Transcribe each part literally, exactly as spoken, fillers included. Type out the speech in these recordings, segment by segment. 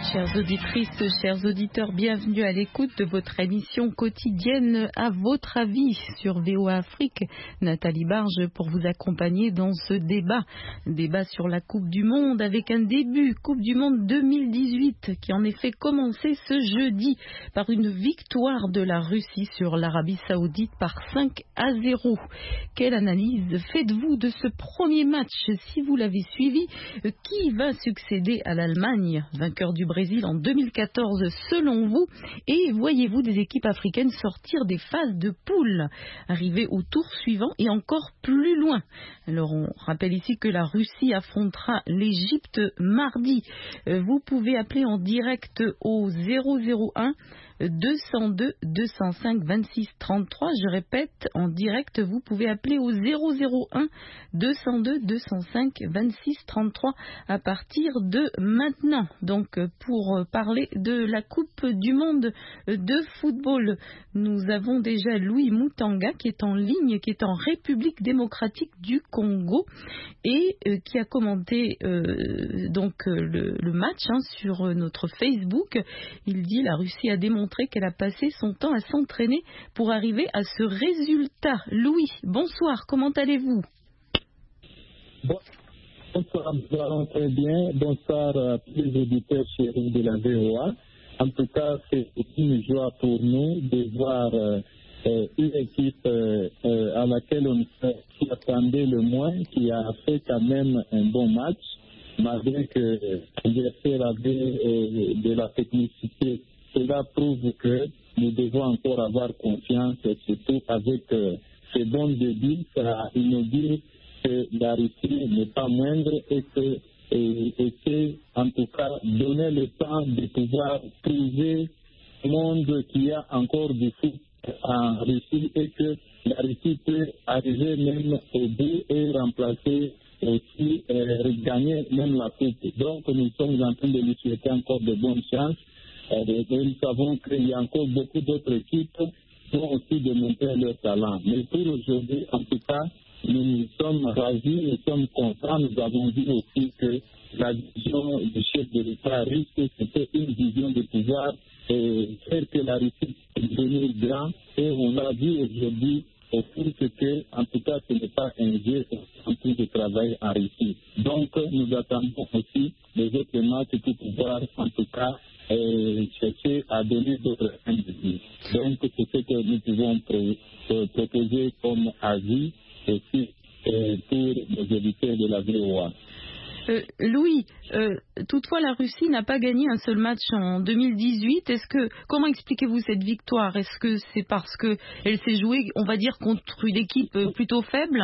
Chères auditrices, chers auditeurs, bienvenue à l'écoute de votre émission quotidienne À votre avis sur V O A Afrique. Nathalie Barge pour vous accompagner dans ce débat. Débat sur la Coupe du Monde avec un début Coupe du Monde deux mille dix-huit qui en effet commençait ce jeudi par une victoire de la Russie sur l'Arabie Saoudite par cinq à zéro. Quelle analyse faites-vous de ce premier match si vous l'avez suivi? Qui va succéder à l'Allemagne, vainqueur du Brésil en deux mille quatorze selon vous? Et voyez-vous des équipes africaines sortir des phases de poule, arriver au tour suivant et encore plus loin? Alors on rappelle ici que la Russie affrontera l'Égypte mardi. Vous pouvez appeler en direct au zéro zéro un deux cent deux deux cent cinq vingt-six trente-trois. Je répète, en direct, vous pouvez appeler au zéro zéro un deux cent deux deux cent cinq vingt-six trente-trois à partir de maintenant. Donc, pour parler de la Coupe du Monde de football, nous avons déjà Louis Moutanga qui est en ligne, qui est en République démocratique du Congo et euh, qui a commenté euh, donc le, le match hein, sur notre Facebook. Il dit la Russie a démontré qu'elle a passé son temps à s'entraîner pour arriver à ce résultat. Louis, bonsoir, comment allez-vous? Bon, bonsoir, nous allons très bien. Bonsoir à tous les auditeurs chéris de la V O A. En tout cas, c'est une joie pour nous de voir euh, euh, une équipe euh, euh, à laquelle on s'y attendait le moins, qui a fait quand même un bon match, malgré que l'adversaire avait euh, de la technicité. Cela prouve que nous devons encore avoir confiance, surtout avec euh, ce bon début. Ça a inauguré que la Russie n'est pas moindre et que et, et que, en tout cas, donner le temps de pouvoir prouver au monde qu'il y a encore du foot en Russie et que la Russie peut arriver même au bout et remplacer aussi, euh, gagner même la coupe. Donc, nous sommes en train de lui souhaiter encore de bonnes chances. Et nous savons qu'il y a encore beaucoup d'autres équipes qui vont aussi démontrer leur talent. Mais pour aujourd'hui, en tout cas, nous sommes ravis, nous sommes contents. Nous avons vu aussi que la vision du chef de l'État russe, c'était une vision de pouvoir et faire que la Russie devienne grande. Et on a vu aujourd'hui au fond que, en tout cas, ce n'est pas un jeu en train de travailler en Russie. Donc, nous attendons aussi les autres matchs pour pouvoir, en tout cas, et chercher à donner d'autres indices. Donc, c'est ce que nous pouvons pro- proposer comme avis aussi euh, pour les auditeurs de la V O A. Euh, Louis, euh, toutefois la Russie n'a pas gagné un seul match en deux mille dix-huit. Est-ce que comment expliquez-vous cette victoire? Est-ce que c'est parce que elle s'est jouée, on va dire, contre une équipe plutôt faible?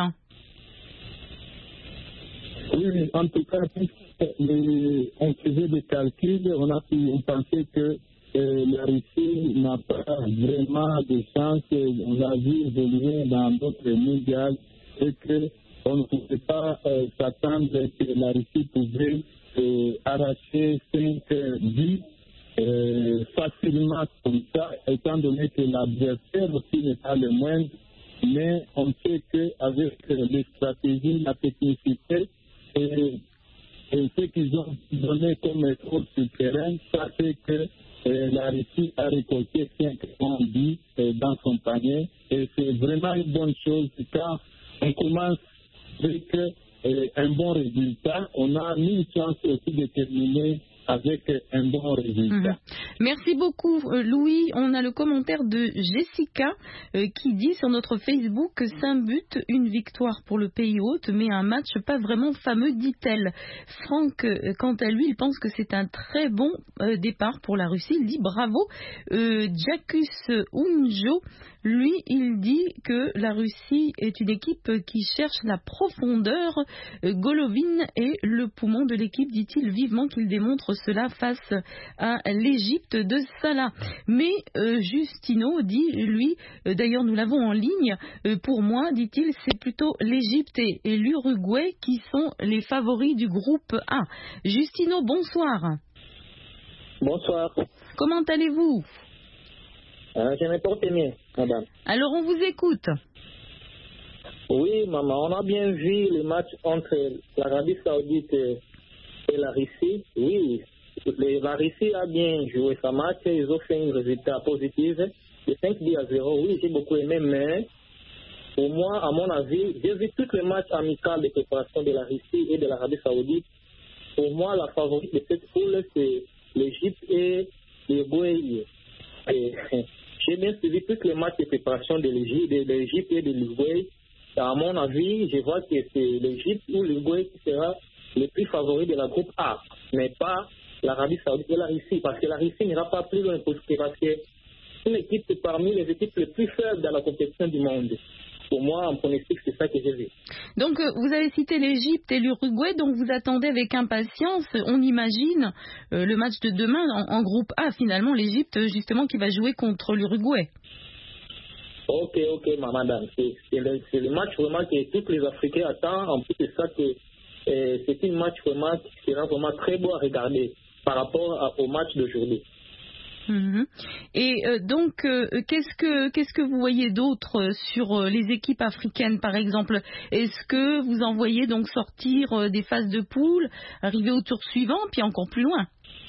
Oui, en tout cas, les, on faisait des calculs, on a pu on pensait que euh, la Russie n'a pas vraiment de chance. On l'a vu évoluer dans d'autres mondiales et que on ne pouvait pas euh, s'attendre que la Russie pouvait euh, arracher cinq buts euh, facilement comme ça, étant donné que l'adversaire aussi n'est pas le moindre. Mais on sait qu'avec les stratégies, la technicité et, et ce qu'ils ont donné comme effort sur le terrain, ça fait que euh, la Russie a récolté cinq buts euh, dans son panier. Et c'est vraiment une bonne chose quand on commence avec euh, un bon résultat. On a mis une chance aussi de terminer avec un bon résultat. Mmh. Merci beaucoup Louis. On a le commentaire de Jessica euh, qui dit sur notre Facebook que cinq buts, une victoire pour le pays hôte, mais un match pas vraiment fameux, dit-elle. Franck, euh, quant à lui, il pense que c'est un très bon euh, départ pour la Russie. Il dit bravo. Euh, Jacques Unjo, lui, il dit que la Russie est une équipe qui cherche la profondeur. Euh, Golovin est le poumon de l'équipe, dit-il vivement qu'il démontre cela face à l'Égypte de Salah. Mais euh, Justino dit, lui, euh, d'ailleurs nous l'avons en ligne, euh, pour moi, dit-il, c'est plutôt l'Égypte et, et l'Uruguay qui sont les favoris du groupe A. Justino, bonsoir. Bonsoir. Comment allez-vous? euh, Je me porte bien, madame. Alors on vous écoute. Oui, maman, on a bien vu le match entre l'Arabie Saoudite et la Russie. Oui, les, la Russie a bien joué sa match, ils ont fait un résultat positif de cinq buts à zéro. Oui, j'ai beaucoup aimé, mais pour moi, à mon avis, j'ai vu tous les matchs amicaux de préparation de la Russie et de l'Arabie Saoudite. Pour moi, la favorite de cette poule, c'est l'Égypte et l'Uruguay. J'ai bien suivi tous les matchs de préparation de l'Égypte et de l'Uruguay. À mon avis, je vois que c'est l'Égypte ou l'Uruguay qui sera le plus favori de la groupe A, mais pas l'Arabie Saoudite et la Russie, parce que la Russie n'ira pas plus loin, parce que c'est une équipe parmi les équipes les plus faibles dans la compétition du monde. Pour moi, en pronostic, c'est ça que j'ai vu. Donc, vous avez cité l'Égypte et l'Uruguay, donc vous attendez avec impatience, on imagine, euh, le match de demain en, en groupe A, finalement, l'Égypte, justement, qui va jouer contre l'Uruguay. Ok, ok, ma madame. C'est, c'est, le, c'est le match vraiment que tous les Africains attendent. En plus de ça, que, euh, c'est un match vraiment qui sera vraiment très beau à regarder par rapport à, au match d'aujourd'hui. Mmh. Et euh, donc, euh, qu'est-ce que qu'est-ce que vous voyez d'autre sur euh, les équipes africaines, par exemple? Est-ce que vous en voyez donc sortir euh, des phases de poule, arriver au tour suivant, puis encore plus loin?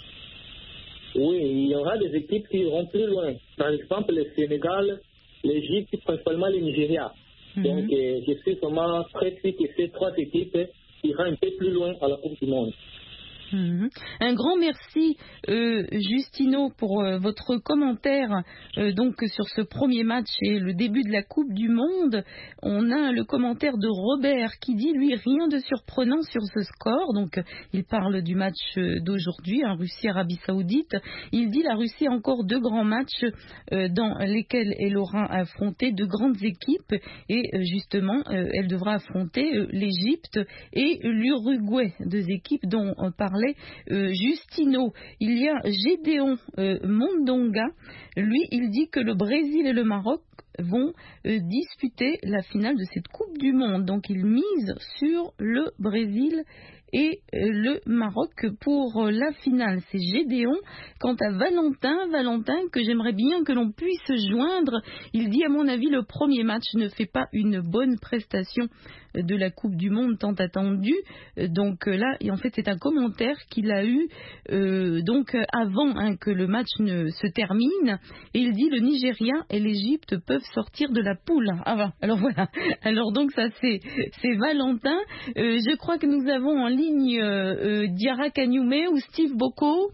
Oui, il y aura des équipes qui iront plus loin. Par exemple, le Sénégal, l'Égypte, principalement le Nigeria. Mmh. Donc, euh, je suis vraiment très sûr que ces trois équipes iront un peu plus loin à la Coupe du Monde. Mmh. Un grand merci euh, Justino pour euh, votre commentaire euh, donc sur ce premier match et le début de la Coupe du Monde. On a le commentaire de Robert qui dit lui rien de surprenant sur ce score. Donc il parle du match d'aujourd'hui, hein, Russie-Arabie Saoudite. Il dit la Russie a encore deux grands matchs euh, dans lesquels elle aura affronté de grandes équipes et euh, justement euh, elle devra affronter euh, l'Égypte et l'Uruguay, deux équipes dont on parle Euh, Justino. Il y a Gédéon euh, Mondonga. Lui, il dit que le Brésil et le Maroc vont euh, disputer la finale de cette Coupe du Monde. Donc, il mise sur le Brésil et euh, le Maroc pour euh, la finale. C'est Gédéon. Quant à Valentin, Valentin, que j'aimerais bien que l'on puisse joindre, il dit à mon avis le premier match ne fait pas une bonne prestation de la Coupe du Monde tant attendue. Donc euh, là, et en fait, c'est un commentaire qu'il a eu euh, donc avant hein, que le match ne se termine. Et il dit le Nigeria et l'Égypte peuvent sortir de la poule. Ah bah, alors voilà. Alors donc ça c'est c'est Valentin. Euh, je crois que nous avons en ligne euh, euh, Diarra Kanyume ou Steve Boko.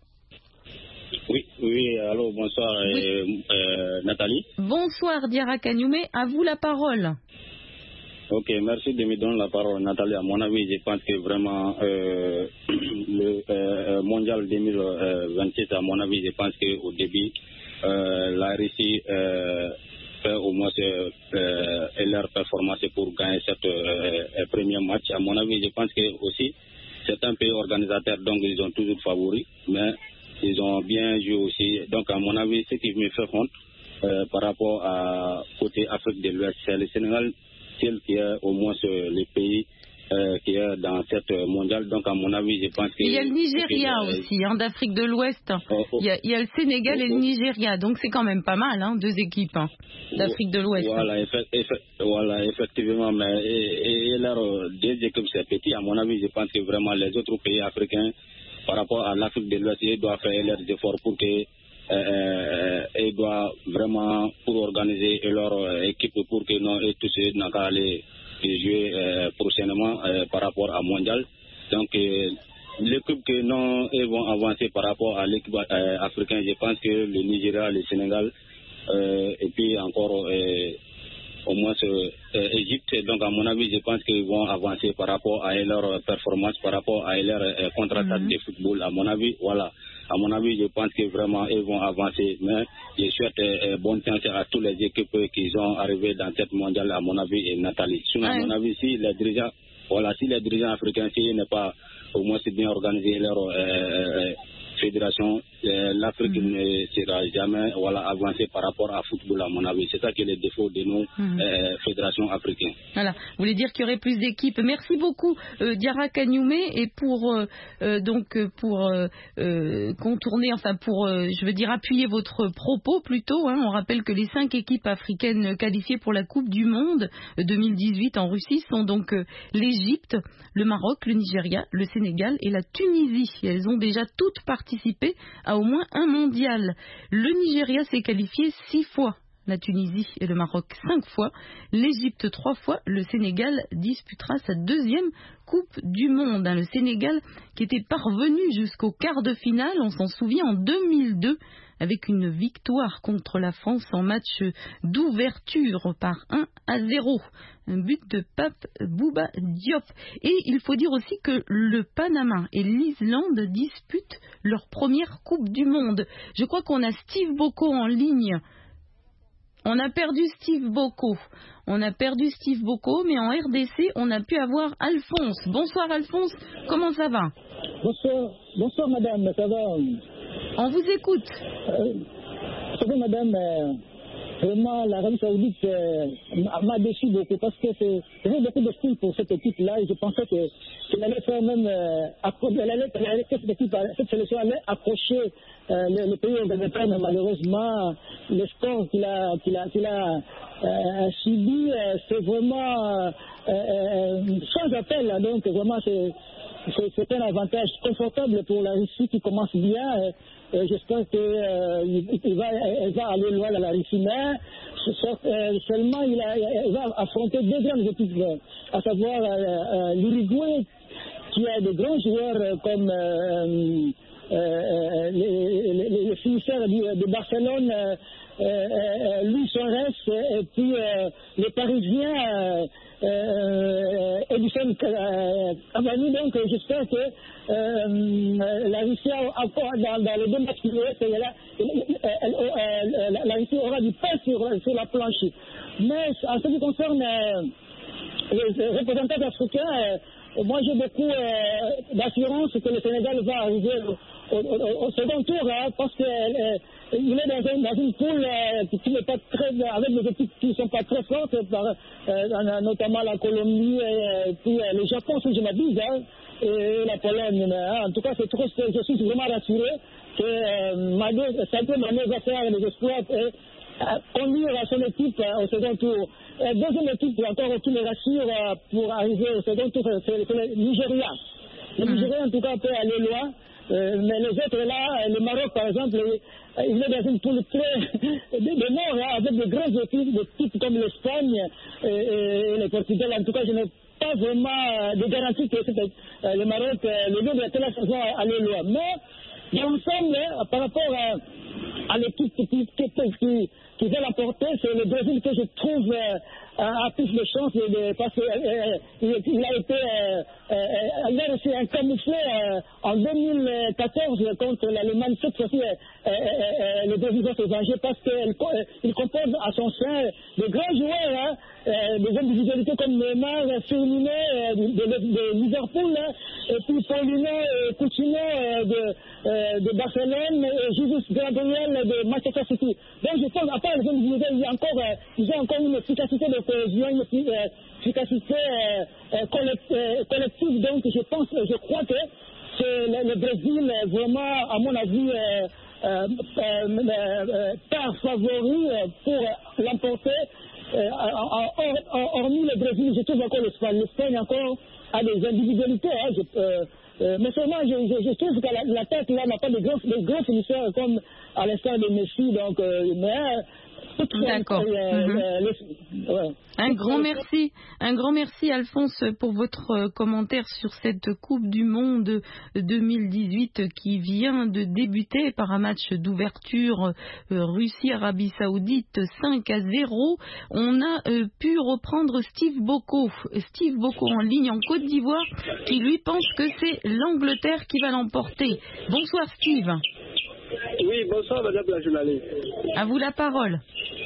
Oui, oui, allô, bonsoir oui. Euh, euh, Nathalie. Bonsoir Diarra Kanyume, à vous la parole. Ok, merci de me donner la parole, Nathalie. À mon avis, je pense que vraiment euh, le euh, mondial deux mille vingt-six, à mon avis, je pense qu'au début, euh, la Russie euh, fait au moins euh, leur performance pour gagner cette euh, premier match. À mon avis, je pense que aussi c'est un pays organisateur, donc ils ont toujours favoris, mais ils ont bien joué aussi. Donc, à mon avis, ce qui me fait honte euh, par rapport à côté Afrique de l'Ouest, c'est le Sénégal qui est au moins le pays euh, qui est dans cette mondiale. Donc, à mon avis, je pense que... Il y a le Nigeria que, aussi, hein, d'Afrique de l'Ouest. Oh, oh, il, y a, il y a le Sénégal oh, et le Nigeria. Donc, c'est quand même pas mal, hein, deux équipes hein, d'Afrique de l'Ouest. Voilà, effe, effe, voilà effectivement. Mais, et, et leur deux équipes, c'est petit. À mon avis, je pense que vraiment les autres pays africains, par rapport à l'Afrique de l'Ouest, ils doivent faire leurs efforts pour que Euh, et doit vraiment pour organiser leur euh, équipe pour que non et tous ceux n'ont qu'à aller jouer euh, prochainement euh, par rapport à mondial. Donc euh, l'équipe que non ils vont avancer par rapport à l'équipe euh, africaine, je pense que le Nigeria, le Sénégal euh, et puis encore euh, au moins euh, Égypte. Donc à mon avis, je pense qu'ils vont avancer par rapport à leur performance, par rapport à leur euh, contre-attaque mm-hmm. de football. À mon avis, voilà. À mon avis, je pense que vraiment ils vont avancer. Mais je souhaite euh, bonne chance à toutes les équipes qui sont arrivées dans cette mondiale, à mon avis, et Nathalie. Sinon, ouais. À mon avis, si les dirigeants, voilà, si les dirigeants africains, s'ils n'est pas au moins bien organisé leur euh, fédération, euh, l'Afrique mmh. ne sera jamais voilà, avancée par rapport à football, à mon avis. C'est ça qui est le défaut de nos mmh. euh, fédérations africaines. Voilà. Vous voulez dire qu'il y aurait plus d'équipes. Merci beaucoup, euh, Diarra Kanyoumé. Et pour, euh, euh, donc, pour euh, euh, contourner, enfin, pour, euh, je veux dire, appuyer votre propos plutôt, hein, on rappelle que les cinq équipes africaines qualifiées pour la Coupe du Monde deux mille dix-huit en Russie sont donc euh, l'Égypte, le Maroc, le Nigeria, le Sénégal et la Tunisie. Elles ont déjà toutes participé à au moins un mondial. Le Nigeria s'est qualifié six fois, la Tunisie et le Maroc cinq fois, l'Égypte trois fois, le Sénégal disputera sa deuxième Coupe du Monde. Le Sénégal qui était parvenu jusqu'au quart de finale, on s'en souvient, en deux mille deux, avec une victoire contre la France en match d'ouverture par un à zéro. Un but de Pape Bouba Diop. Et il faut dire aussi que le Panama et l'Islande disputent leur première Coupe du Monde. Je crois qu'on a Steve Boko en ligne. On a perdu Steve Boko. On a perdu Steve Boko, mais en R D C, on a pu avoir Alphonse. Bonsoir Alphonse, comment ça va? Bonsoir, bonsoir madame, ça va? On vous écoute. Euh, vous savez madame, euh, vraiment l'Arabie Saoudite euh, m'a déçu beaucoup parce que j'avais beaucoup de style pour cette équipe-là et je pensais que qu'elle allait faire même euh, accrocher, elle allait, elle allait, cette, équipe, cette sélection allait accrocher euh, le, le pays organisateur, mais malheureusement le sport qu'il a, qu'il a, qu'il a euh, subi, euh, c'est vraiment euh, euh, sans appel. Là, donc vraiment c'est C'est un avantage confortable pour la Russie qui commence bien. Euh, J'espère qu'elle euh, va, va aller loin à la Russie. Mais euh, seulement il, a, il va affronter deux grandes équipes, à savoir euh, euh, l'Uruguay, qui a de grands joueurs comme euh, euh, les, les, les finisseurs de Barcelone, euh, euh, Luis Suarez, et puis euh, les Parisiens. Euh, Euh, Edison Cavani, donc j'espère que euh, la Russie encore dans, dans les deux matchs qui restent, la Russie aura du pain sur, sur la planche. Mais en ce qui concerne euh, les représentants africains, euh, moi j'ai beaucoup euh, d'assurance que le Sénégal va arriver au, au, au second tour, hein, parce que euh, il est dans, un, dans une poule euh, qui n'est pas très, avec des équipes qui ne sont pas très fortes, par, euh, notamment la Colombie et, et puis euh, le Japon, si je m'abuse, hein, et la Pologne. Mais, hein, en tout cas, c'est trop, je suis vraiment rassuré que euh, Mado, Sadio Mané va faire des exploits et euh, conduire à son équipe euh, au second tour. Et deuxième équipe, encore qui me rassure euh, pour arriver au second tour, c'est le Nigeria. Le Nigeria, en tout cas, peut aller loin. Euh, mais les autres là, le Maroc par exemple, il est dans une poule très de mort, hein, avec de grosses équipes, des équipes comme l'Espagne et, et, et le Portugal. En tout cas, je n'ai pas vraiment de garantie que euh, le Maroc, euh, le nom de la saison aller loin. Mais dans l'ensemble, hein, par rapport à, à l'équipe qui, qui, qui, qui va l'emporter, c'est le Brésil que je trouve euh, a plus de chances de, de, parce qu'il euh, il a été euh, euh, il a reçu un camouflet euh, en deux mille quatorze contre l'Allemagne. Cette fois-ci, euh, euh, euh, le Brésil va se venger parce qu'il compose à son sein de grands joueurs, hein, euh, des individualités comme Neymar, Firmino euh, de, de, de Liverpool, hein, et puis Paulino et Coutinho euh, de, euh, de Barcelone, et Jesus Gabriel de Manchester City. Donc je pense, à part les individualités, il y a encore, euh, ils ont encore une efficacité de cohésion, une efficacité euh, euh, collective. Donc je pense, je crois que c'est le, le Brésil vraiment, à mon avis, euh, euh, euh, euh, par favori pour l'emporter. Euh, hormis le Brésil, je trouve encore l'Espagne. L'Espagne encore a des individualités. Hein, je, euh, euh, mais seulement, je, je, je trouve que la, la tête là n'a pas de grands, de grands finisseurs comme à l'instar de Messi. Donc, euh, mais d'accord. Euh, mmh. euh, le, ouais. Un grand merci, un grand merci Alphonse pour votre euh, commentaire sur cette Coupe du Monde deux mille dix-huit qui vient de débuter par un match d'ouverture euh, Russie-Arabie Saoudite cinq à zéro. On a euh, pu reprendre Steve Boko, Steve Boko en ligne en Côte d'Ivoire, qui lui pense que c'est l'Angleterre qui va l'emporter. Bonsoir Steve. Oui, bonsoir madame la journaliste. À vous la parole.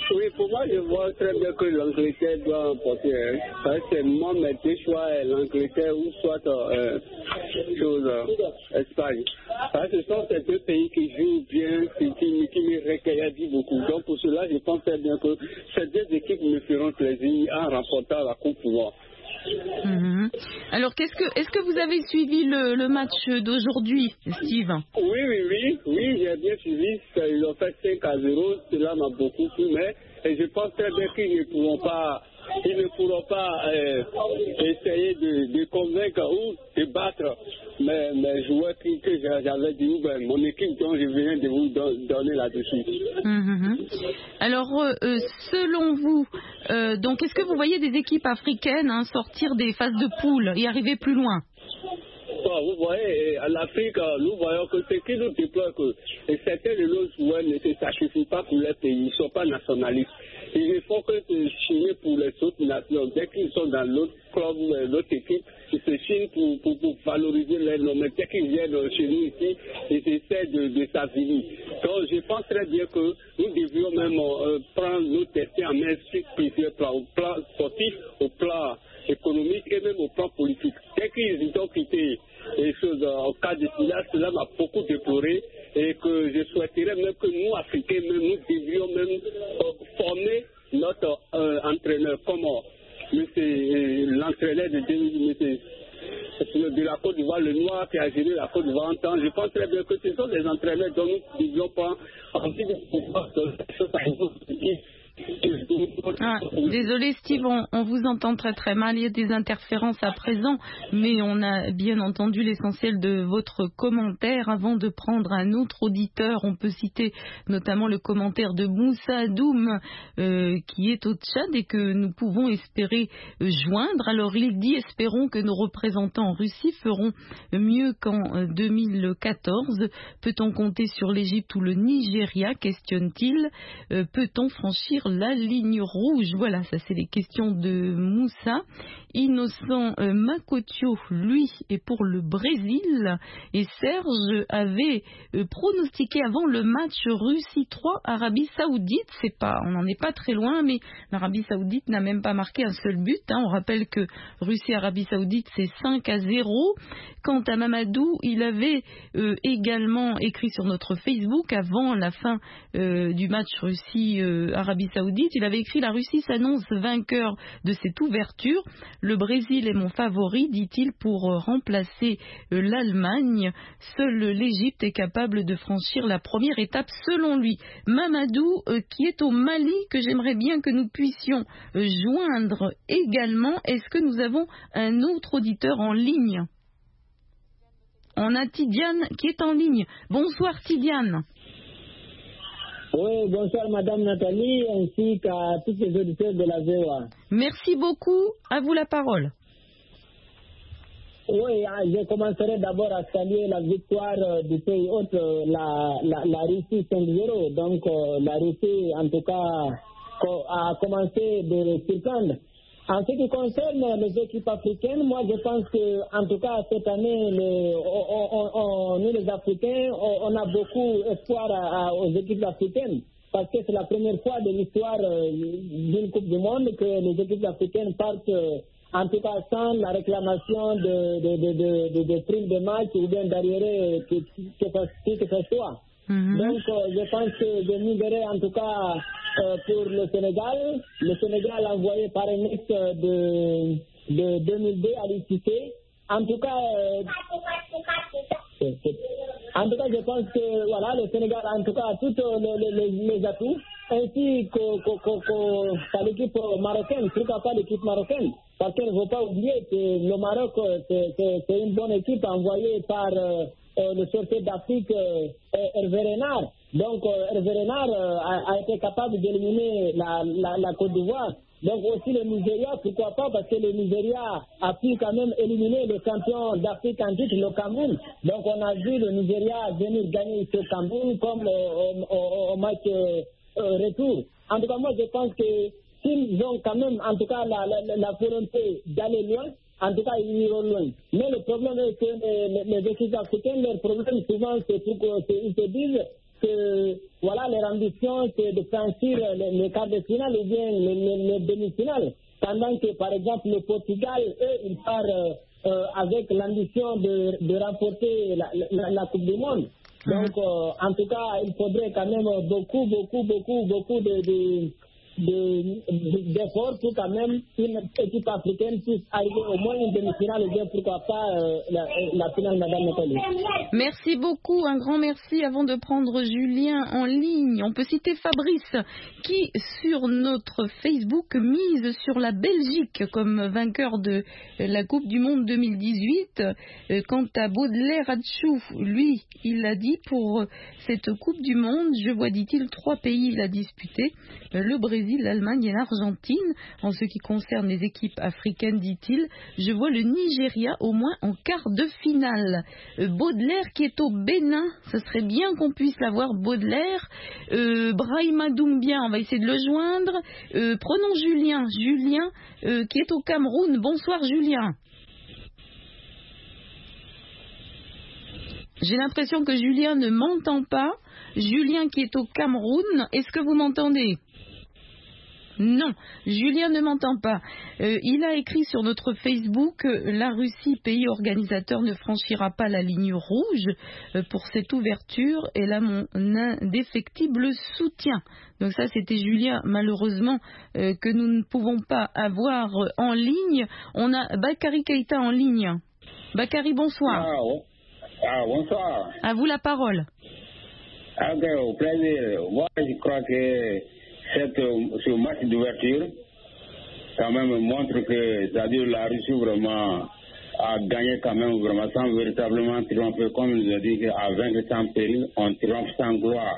Oui, pour moi, je vois très bien que l'Angleterre doit emporter. Hein. Ça, c'est moi, mes deux choix, l'Angleterre ou soit euh, chose, euh, Espagne. Ça, ce sont ces deux pays qui jouent bien, qui, qui, qui me recueillent beaucoup. Donc, pour cela, je pense très bien que ces deux équipes me feront plaisir en remportant la Coupe pour moi. Mmh. Alors, qu'est-ce que, est-ce que vous avez suivi le, le match d'aujourd'hui, Steve? Oui, oui, oui, oui, j'ai bien suivi. Ils ont fait cinq à zéro, cela m'a beaucoup plu, mais et je pense très bien qu'ils ne pourront pas, ils ne pourront pas euh, essayer de, de convaincre ou de battre mes, mes joueurs qui, que j'avais dit, ou ben, mon équipe dont je viens de vous don, donner là-dessus. Mmh. Alors, euh, selon vous, euh, donc, est-ce que vous voyez des équipes africaines hein, sortir des phases de poule et arriver plus loin? Bon, vous voyez, à l'Afrique, nous voyons que ce qui nous déplore, que certains de nos joueurs ne se sacrifient pas pour leur pays, ils ne sont pas nationalistes. Ils ne font que se chiner pour les autres nations. Dès qu'ils sont dans l'autre club, l'autre équipe, ils se chinent pour, pour, pour valoriser leur nom. Mais dès qu'ils viennent chez nous ici, ils essaient de, de s'avilir. Donc, je pense très bien que nous devions même euh, prendre nos destins en main sur plusieurs plans, au plan sportif, au plan économique et même au plan politique. Dès qu'ils ont quitté les choses en cas de cela, cela m'a beaucoup déploré et que je souhaiterais même que nous, Africains, même, nous devions même euh, former notre euh, entraîneur. Comment euh, l'entraîneur de, de, de la Côte d'Ivoire, le noir qui a géré la Côte d'Ivoire en temps, je pense très bien que ce sont des entraîneurs dont nous ne devions pas envie de pouvoir donner des choses à nous. Ah, désolé Steve, on, on vous entend très très mal, il y a des interférences à présent, mais on a bien entendu l'essentiel de votre commentaire. Avant de prendre un autre auditeur, on peut citer notamment le commentaire de Moussa Adoum euh, qui est au Tchad et que nous pouvons espérer euh, joindre. Alors il dit: espérons que nos représentants en Russie feront mieux qu'en euh, deux mille quatorze. Peut-on compter sur l'Égypte ou le Nigeria, questionne-t-il. euh, Peut-on franchir la ligne rouge? Voilà, ça c'est les questions de Moussa. Innocent euh, Makotio, lui, est pour le Brésil. Et Serge avait euh, pronostiqué avant le match Russie trois, Arabie Saoudite. C'est pas, on n'en est pas très loin, mais l'Arabie Saoudite n'a même pas marqué un seul but. Hein. On rappelle que Russie-Arabie Saoudite, c'est cinq à zéro. Quant à Mamadou, il avait euh, également écrit sur notre Facebook, avant la fin euh, du match Russie-Arabie Saoudite, il avait écrit: la Russie s'annonce vainqueur de cette ouverture. Le Brésil est mon favori, dit-il, pour remplacer euh, l'Allemagne. Seule l'Égypte est capable de franchir la première étape, selon lui. Mamadou, euh, qui est au Mali, que j'aimerais bien que nous puissions euh, joindre également. Est-ce que nous avons un autre auditeur en ligne? On a Tidiane qui est en ligne. Bonsoir Tidiane. Oui, bonsoir Madame Nathalie, ainsi qu'à tous les auditeurs de la V O A. Merci beaucoup, à vous la parole. Oui, je commencerai d'abord à saluer la victoire du pays hôte, la, la, la Russie cinq zéro. Donc la Russie, en tout cas, a commencé de surprendre. En ce qui concerne les équipes africaines, moi je pense que, en tout cas cette année, les, on, on, on, nous les Africains, on, on a beaucoup espoir à, à, aux équipes africaines, parce que c'est la première fois de l'histoire euh, d'une Coupe du Monde que les équipes africaines partent, euh, en tout cas sans la réclamation de, de, de, de, de, de primes de match ou bien d'arriérés que, que, que ce soit. Mm-hmm. Donc, euh, je pense que je miserai en tout cas euh, pour le Sénégal. Le Sénégal envoyé par un ex de, de deux mille deux à l'I C C. En tout cas, euh, en tout cas, je pense que voilà, le Sénégal en tout cas a tous les, les, les atouts, ainsi que, que, que, que l'équipe marocaine, pourquoi pas l'équipe marocaine, parce qu'il ne faut pas oublier que le Maroc, c'est une bonne équipe envoyée par euh, euh, le sorcier d'Afrique, euh, Hervé Renard. Donc, euh, Hervé Renard euh, a, a été capable d'éliminer la, la, la Côte d'Ivoire. Donc aussi le Nigeria, pourquoi pas, parce que le Nigeria a pu quand même éliminer le champion d'Afrique en titre, le Cameroun. Donc on a vu le Nigeria venir gagner ce Cameroun comme euh, au, au, au match euh, euh, retour. En tout cas, moi je pense que s'ils ont quand même, en tout cas, la, la, la volonté d'aller loin, en tout cas, ils iront loin. Mais le problème est que les, les équipes africaines, leur problème souvent, c'est qu'ils se disent que voilà, leur ambition, c'est de franchir les, les quarts de finale ou bien les, les, les demi-finales. Pendant que, par exemple, le Portugal, eux, ils partent euh, euh, avec l'ambition de, de remporter la, la, la Coupe du Monde. Donc, euh, en tout cas, il faudrait quand même beaucoup, beaucoup, beaucoup, beaucoup de, de, de, d'efforts pour quand même une équipe africaine puisse arriver au moins une demi-finale ou bien pourquoi pas euh, la, la finale, Madame Nathalie. Merci beaucoup, un grand merci. Avant de prendre Julien en ligne, on peut citer Fabrice qui, sur notre Facebook, mise sur la Belgique comme vainqueur de la Coupe du Monde deux mille dix-huit. Quant à Baudelaire Hatchou, lui, il a dit pour cette Coupe du Monde, je vois, dit-il, trois pays la disputer, le Brésil, l'Allemagne et l'Argentine. En ce qui concerne les équipes africaines, dit-il, je vois le Nigeria au moins en quart de finale. Euh, Baudelaire qui est au Bénin, ce serait bien qu'on puisse l'avoir, Baudelaire. Euh, Brahima Doumbia, on va essayer de le joindre. Euh, prenons Julien, Julien euh, qui est au Cameroun. Bonsoir Julien. J'ai l'impression que Julien ne m'entend pas. Julien qui est au Cameroun, est-ce que vous m'entendez ? Non, Julien ne m'entend pas. Euh, il a écrit sur notre Facebook euh, la Russie, pays organisateur, ne franchira pas la ligne rouge euh, pour cette ouverture. Elle a mon indéfectible soutien. Donc ça, c'était Julien, malheureusement, euh, que nous ne pouvons pas avoir euh, en ligne. On a Bakary Keïta en ligne. Bakary, bonsoir. Ah, oh. ah, bonsoir. À vous la parole. Ok, au plaisir. Moi, je crois que Cette, ce match d'ouverture, quand même, montre que, c'est-à-dire la Russie vraiment a gagné quand même vraiment sans véritablement triompher, comme nous a dit, à vaincre sans péril, on triomphe sans gloire.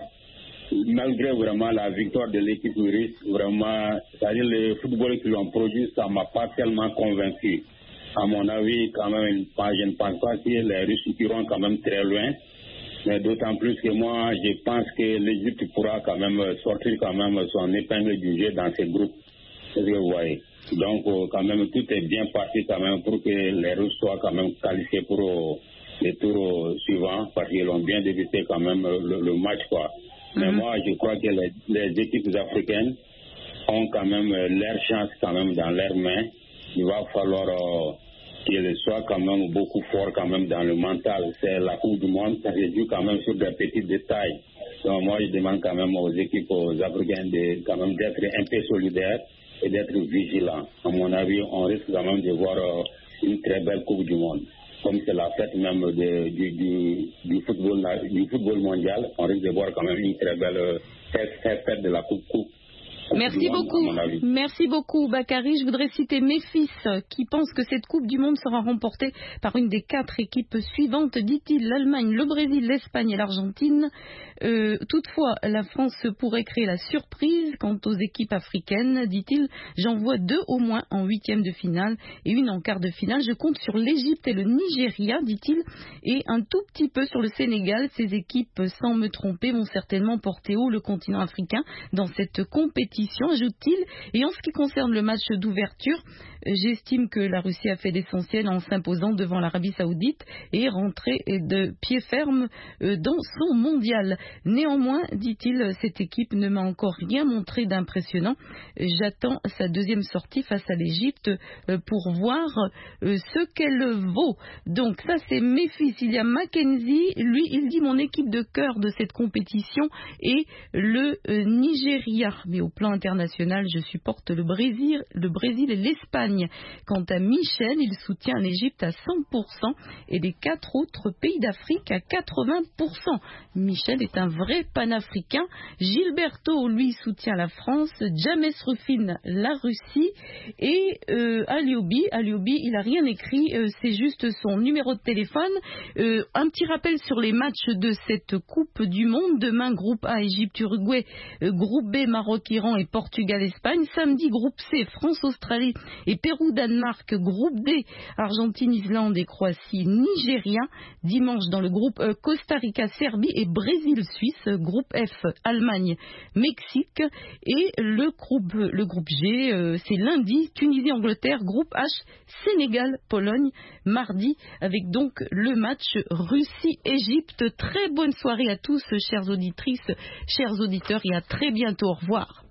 Malgré vraiment la victoire de l'équipe russe, vraiment, c'est-à-dire le football qu'ils ont produit, ça ne m'a pas tellement convaincu. À mon avis, quand même, je ne pense pas que les Russes iront quand même très loin. Mais d'autant plus que moi, je pense que l'Égypte pourra quand même sortir quand même son épingle du jeu dans ces groupes. C'est ce que vous voyez. Donc, quand même, tout est bien parti quand même pour que les Russes soient quand même qualifiés pour euh, les tours suivants, parce qu'ils ont bien débuté quand même le, le match, quoi. Mm-hmm. Mais moi, je crois que les, les équipes africaines ont quand même leur chance quand même dans leurs mains. Il va falloir euh, qu'ils soient quand même beaucoup forts quand même dans le mental. C'est la Coupe du Monde, ça se joue quand même sur des petits détails. Donc moi, je demande quand même aux équipes, aux Africains de, quand même d'être un peu solidaires et d'être vigilants. À mon avis, on risque quand même de voir euh, une très belle Coupe du Monde. Comme c'est la fête même de, du, du, du, football, du football mondial, on risque de voir quand même une très belle euh, fête, fête de la Coupe Coupe. Merci beaucoup, merci beaucoup Bakary. Je voudrais citer Méphis qui pense que cette Coupe du Monde sera remportée par une des quatre équipes suivantes, dit-il, l'Allemagne, le Brésil, l'Espagne et l'Argentine. Euh, toutefois, la France pourrait créer la surprise. Quant aux équipes africaines, dit-il, j'en vois deux au moins en huitième de finale et une en quart de finale. Je compte sur l'Égypte et le Nigeria, dit-il, et un tout petit peu sur le Sénégal. Ces équipes, sans me tromper, vont certainement porter haut le continent africain dans cette compétition, ajoute-t-il. Et en ce qui concerne le match d'ouverture, j'estime que la Russie a fait l'essentiel en s'imposant devant l'Arabie Saoudite et est rentrée de pied ferme dans son mondial. Néanmoins, dit-il, cette équipe ne m'a encore rien montré d'impressionnant. J'attends sa deuxième sortie face à l'Égypte pour voir ce qu'elle vaut. Donc ça, c'est Méphis. Il y a Mackenzie, lui, il dit mon équipe de cœur de cette compétition est le Nigeria. Mais au plan international, je supporte le Brésil, le Brésil et l'Espagne. Quant à Michel, il soutient l'Égypte à cent pour cent et les quatre autres pays d'Afrique à quatre-vingts pour cent. Michel est un vrai panafricain. Gilberto, lui, soutient la France. James Ruffin, la Russie. Et euh, Aliobi, Aliobi, il n'a rien écrit, euh, c'est juste son numéro de téléphone. Euh, un petit rappel sur les matchs de cette Coupe du Monde. Demain, groupe A, Égypte, Uruguay. Euh, groupe B, Maroc, Iran et Portugal, Espagne. Samedi, groupe C, France, Australie et Pérou, Danemark. Groupe D, Argentine, Islande et Croatie, Nigeria. Dimanche, dans le groupe E, Costa Rica, Serbie et Brésil, Suisse. Groupe F, Allemagne, Mexique. Et le groupe, le groupe G, euh, c'est lundi, Tunisie-Angleterre, groupe H, Sénégal-Pologne, mardi, avec donc le match Russie-Égypte. Très bonne soirée à tous, chères auditrices, chers auditeurs, et à très bientôt. Au revoir.